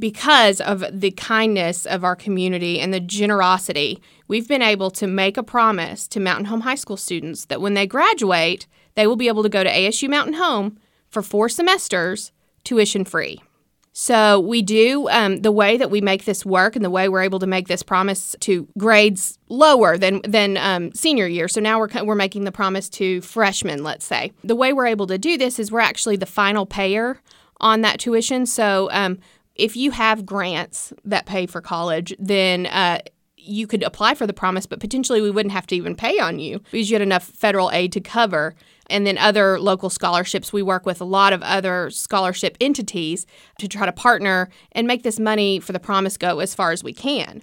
because of the kindness of our community and the generosity, we've been able to make a promise to Mountain Home High School students that when they graduate, they will be able to go to ASU Mountain Home for 4 semesters tuition free. So we do, the way that we make this work and the way we're able to make this promise to grades lower than senior year. So now we're making the promise to freshmen, let's say. The way we're able to do this is we're actually the final payer on that tuition. So if you have grants that pay for college, then you could apply for the promise, but potentially we wouldn't have to even pay on you because you had enough federal aid to cover. And then other local scholarships, we work with a lot of other scholarship entities to try to partner and make this money for the promise go as far as we can.